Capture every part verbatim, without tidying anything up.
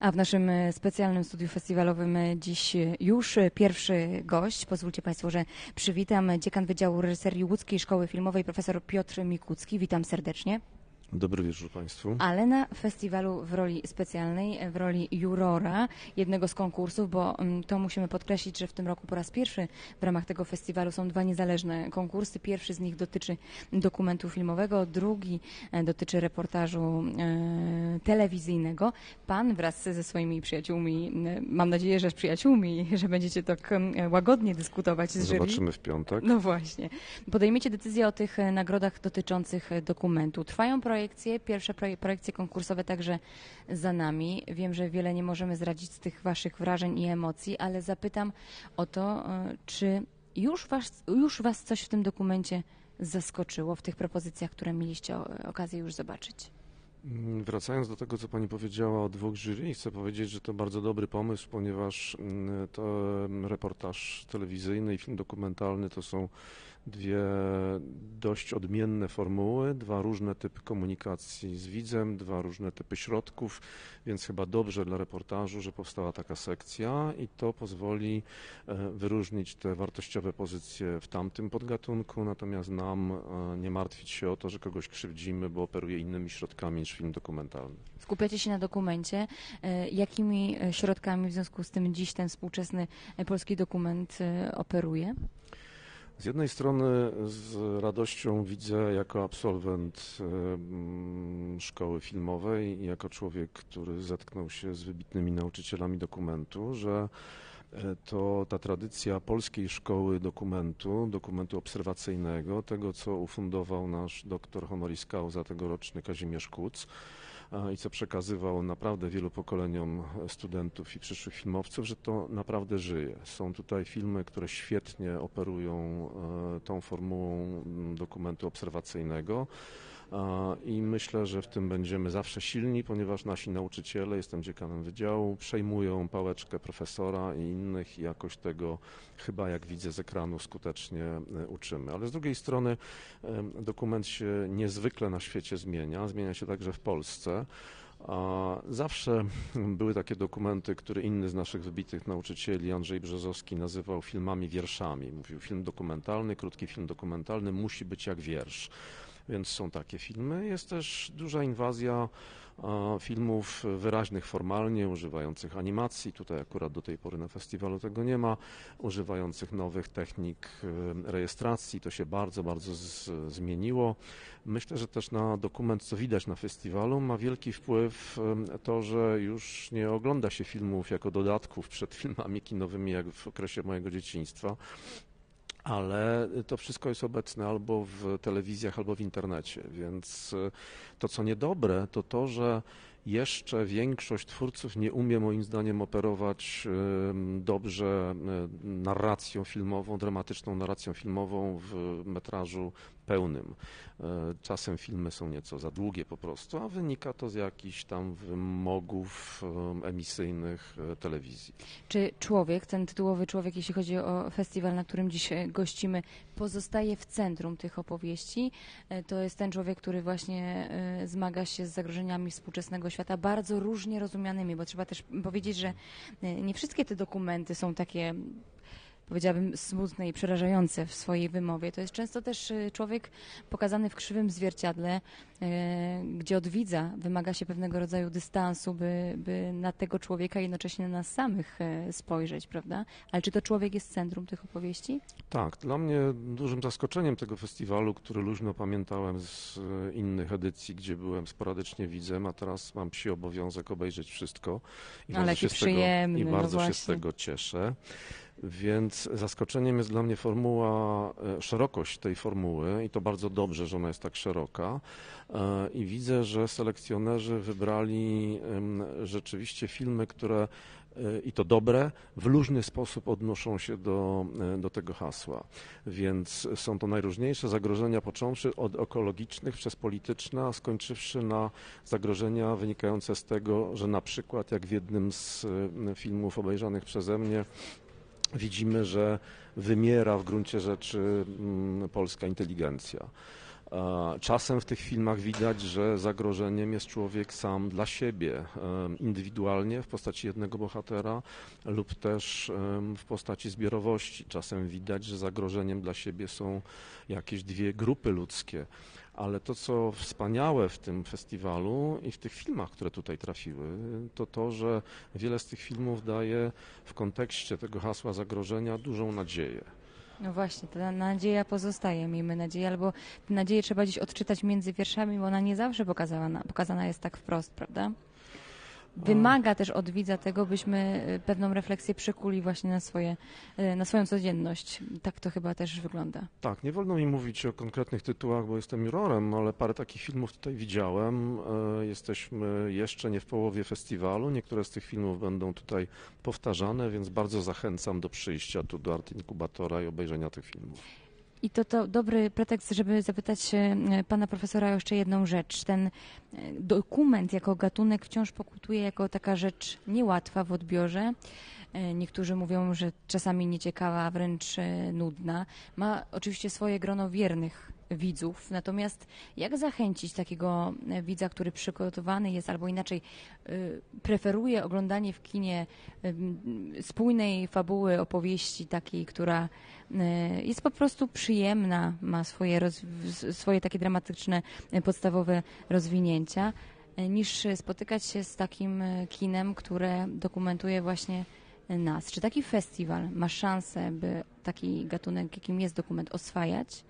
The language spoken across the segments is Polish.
A w naszym e, specjalnym studiu festiwalowym e, dziś e, już e, pierwszy gość. Pozwólcie Państwo, że przywitam dziekan Wydziału Reżyserii Łódzkiej Szkoły Filmowej, profesor Piotr Mikucki. Witam serdecznie. Dobry wieczór Państwu. Ale na festiwalu w roli specjalnej, w roli jurora jednego z konkursów, bo to musimy podkreślić, że w tym roku po raz pierwszy w ramach tego festiwalu są dwa niezależne konkursy. Pierwszy z nich dotyczy dokumentu filmowego, drugi dotyczy reportażu e, telewizyjnego. Pan wraz ze swoimi przyjaciółmi, mam nadzieję, że z przyjaciółmi, że będziecie tak łagodnie dyskutować z jury. Zobaczymy w piątek. No właśnie. Podejmiecie decyzję o tych nagrodach dotyczących dokumentu. Trwają projekty. Pierwsze projekcje konkursowe także za nami. Wiem, że wiele nie możemy zdradzić z tych Waszych wrażeń i emocji, ale zapytam o to, czy już was, już was coś w tym dokumencie zaskoczyło, w tych propozycjach, które mieliście okazję już zobaczyć? Wracając do tego, co Pani powiedziała o dwóch jury, chcę powiedzieć, że to bardzo dobry pomysł, ponieważ to reportaż telewizyjny i film dokumentalny to są dwie dość odmienne formuły, dwa różne typy komunikacji z widzem, dwa różne typy środków, więc chyba dobrze dla reportażu, że powstała taka sekcja i to pozwoli wyróżnić te wartościowe pozycje w tamtym podgatunku, natomiast nam nie martwić się o to, że kogoś krzywdzimy, bo operuje innymi środkami niż film dokumentalny. Skupiacie się na dokumencie. Jakimi środkami w związku z tym dziś ten współczesny polski dokument operuje? Z jednej strony z radością widzę jako absolwent szkoły filmowej i jako człowiek, który zetknął się z wybitnymi nauczycielami dokumentu, że to ta tradycja polskiej szkoły dokumentu, dokumentu obserwacyjnego, tego co ufundował nasz doktor honoris causa tegoroczny Kazimierz Kuc, i co przekazywał naprawdę wielu pokoleniom studentów i przyszłych filmowców, że to naprawdę żyje. Są tutaj filmy, które świetnie operują tą formułą dokumentu obserwacyjnego i myślę, że w tym będziemy zawsze silni, ponieważ nasi nauczyciele, jestem dziekanem wydziału, przejmują pałeczkę profesora i innych i jakoś tego chyba, jak widzę z ekranu, skutecznie uczymy. Ale z drugiej strony dokument się niezwykle na świecie zmienia, zmienia się także w Polsce. Zawsze były takie dokumenty, które inny z naszych wybitnych nauczycieli, Andrzej Brzozowski, nazywał filmami wierszami. Mówił, film dokumentalny, krótki film dokumentalny musi być jak wiersz. Więc są takie filmy. Jest też duża inwazja filmów wyraźnych formalnie, używających animacji. Tutaj akurat do tej pory na festiwalu tego nie ma. Używających nowych technik rejestracji. To się bardzo, bardzo z, zmieniło. Myślę, że też na dokument, co widać na festiwalu, ma wielki wpływ to, że już nie ogląda się filmów jako dodatków przed filmami kinowymi, jak w okresie mojego dzieciństwa. Ale to wszystko jest obecne albo w telewizjach, albo w internecie, więc to, co niedobre, to to, że jeszcze większość twórców nie umie moim zdaniem operować dobrze narracją filmową, dramatyczną narracją filmową w metrażu pełnym. Czasem filmy są nieco za długie po prostu, a wynika to z jakichś tam wymogów emisyjnych telewizji. Czy człowiek, ten tytułowy człowiek, jeśli chodzi o festiwal, na którym dziś gościmy, pozostaje w centrum tych opowieści? To jest ten człowiek, który właśnie zmaga się z zagrożeniami współczesnego świata, bardzo różnie rozumianymi, bo trzeba też powiedzieć, że nie wszystkie te dokumenty są takie, powiedziałabym, smutne i przerażające w swojej wymowie. To jest często też człowiek pokazany w krzywym zwierciadle, gdzie od widza wymaga się pewnego rodzaju dystansu, by, by na tego człowieka i jednocześnie na nas samych spojrzeć, prawda? Ale czy to człowiek jest centrum tych opowieści? Tak, dla mnie dużym zaskoczeniem tego festiwalu, który luźno pamiętałem z innych edycji, gdzie byłem sporadycznie widzem, a teraz mam psi obowiązek obejrzeć wszystko i Ale bardzo, się z, tego, i no bardzo się właśnie. z tego cieszę. Więc zaskoczeniem jest dla mnie formuła, szerokość tej formuły i to bardzo dobrze, że ona jest tak szeroka i widzę, że selekcjonerzy wybrali rzeczywiście filmy, które i to dobre, w luźny sposób odnoszą się do, do tego hasła. Więc są to najróżniejsze zagrożenia, począwszy od ekologicznych przez polityczne, a skończywszy na zagrożenia wynikające z tego, że na przykład jak w jednym z filmów obejrzanych przeze mnie widzimy, że wymiera w gruncie rzeczy polska inteligencja. Czasem w tych filmach widać, że zagrożeniem jest człowiek sam dla siebie, indywidualnie w postaci jednego bohatera lub też w postaci zbiorowości. Czasem widać, że zagrożeniem dla siebie są jakieś dwie grupy ludzkie. Ale to, co wspaniałe w tym festiwalu i w tych filmach, które tutaj trafiły, to to, że wiele z tych filmów daje w kontekście tego hasła zagrożenia dużą nadzieję. No właśnie, ta nadzieja pozostaje, miejmy nadzieję, albo tę nadzieję trzeba gdzieś odczytać między wierszami, bo ona nie zawsze pokazana, pokazana jest tak wprost, prawda? Wymaga też od widza tego, byśmy pewną refleksję przekuli właśnie na, swoje, na swoją codzienność. Tak to chyba też wygląda. Tak, nie wolno mi mówić o konkretnych tytułach, bo jestem jurorem, ale parę takich filmów tutaj widziałem. Jesteśmy jeszcze nie w połowie festiwalu. Niektóre z tych filmów będą tutaj powtarzane, więc bardzo zachęcam do przyjścia tu do Art Inkubatora i obejrzenia tych filmów. I to, to dobry pretekst, żeby zapytać pana profesora o jeszcze jedną rzecz. Ten dokument jako gatunek wciąż pokutuje jako taka rzecz niełatwa w odbiorze. Niektórzy mówią, że czasami nieciekawa, a wręcz nudna. Ma oczywiście swoje grono wiernych widzów. Natomiast jak zachęcić takiego widza, który przygotowany jest, albo inaczej preferuje oglądanie w kinie spójnej fabuły, opowieści takiej, która jest po prostu przyjemna, ma swoje, roz, swoje takie dramatyczne, podstawowe rozwinięcia, niż spotykać się z takim kinem, które dokumentuje właśnie nas. Czy taki festiwal ma szansę, by taki gatunek, jakim jest dokument, oswajać?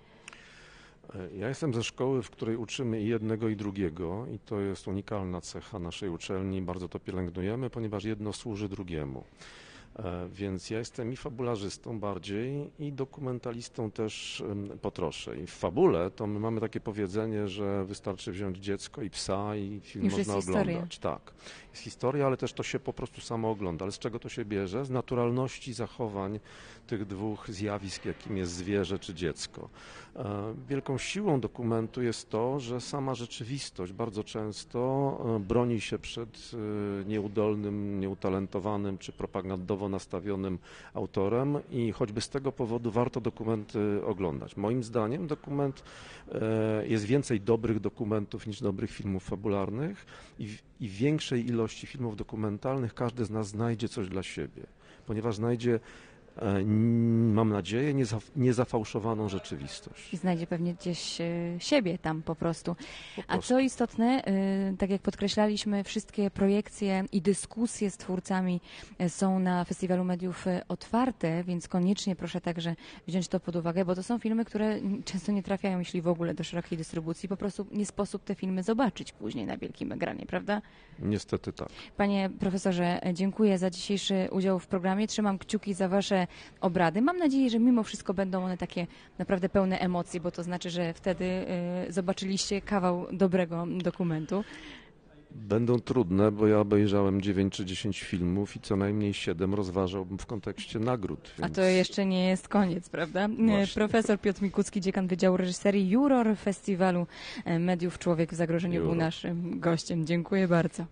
Ja jestem ze szkoły, w której uczymy i jednego, i drugiego, i to jest unikalna cecha naszej uczelni. Bardzo to pielęgnujemy, ponieważ jedno służy drugiemu. Więc ja jestem i fabularzystą bardziej, i dokumentalistą też po trosze. I w fabule to my mamy takie powiedzenie, że wystarczy wziąć dziecko i psa i film Już można jest oglądać. historia. Tak, jest historia, ale też to się po prostu samo ogląda. Ale z czego to się bierze? Z naturalności zachowań tych dwóch zjawisk, jakim jest zwierzę czy dziecko. Wielką siłą dokumentu jest to, że sama rzeczywistość bardzo często broni się przed nieudolnym, nieutalentowanym czy propagandowo nastawionym autorem i choćby z tego powodu warto dokumenty oglądać. Moim zdaniem dokument, jest więcej dobrych dokumentów niż dobrych filmów fabularnych i w, i w większej ilości filmów dokumentalnych każdy z nas znajdzie coś dla siebie, ponieważ znajdzie, mam nadzieję, niezafałszowaną rzeczywistość. I znajdzie pewnie gdzieś siebie tam po prostu. Po A prostu. co istotne, tak jak podkreślaliśmy, wszystkie projekcje i dyskusje z twórcami są na Festiwalu Mediów otwarte, więc koniecznie proszę także wziąć to pod uwagę, bo to są filmy, które często nie trafiają, jeśli w ogóle, do szerokiej dystrybucji. Po prostu nie sposób te filmy zobaczyć później na wielkim ekranie, prawda? Niestety tak. Panie profesorze, dziękuję za dzisiejszy udział w programie. Trzymam kciuki za wasze obrady. Mam nadzieję, że mimo wszystko będą one takie naprawdę pełne emocji, bo to znaczy, że wtedy y, zobaczyliście kawał dobrego dokumentu. Będą trudne, bo ja obejrzałem dziewięć czy dziesięć filmów i co najmniej siedem rozważałbym w kontekście nagród. Więc... A to jeszcze nie jest koniec, prawda? Właśnie. Profesor Piotr Mikucki, dziekan Wydziału Reżyserii, juror Festiwalu Mediów Człowiek w Zagrożeniu, Juror. był naszym gościem. Dziękuję bardzo.